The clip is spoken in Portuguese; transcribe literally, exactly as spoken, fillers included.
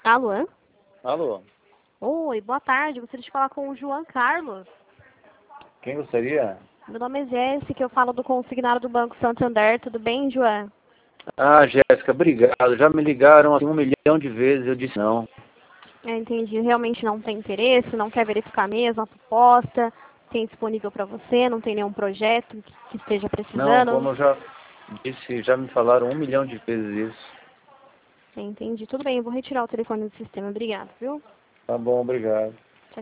Alô? Alô, Oi, boa tarde. Gostaria de falar com o João Carlos. quem gostaria? Meu nome é Jéssica, eu falo do consignado do Banco Santander. Tudo bem, João? Ah, Jéssica, obrigado. Já me ligaram assim um milhão de vezes, eu disse não. Eu entendi. Realmente não tem interesse, não quer verificar mesmo a proposta, tem disponível para você, não tem nenhum projeto que, que esteja Não, precisando. como eu já disse, já me falaram um milhão de vezes isso. Entendi. Tudo bem, eu vou retirar o telefone do sistema. Obrigado, viu? Tá bom, obrigado.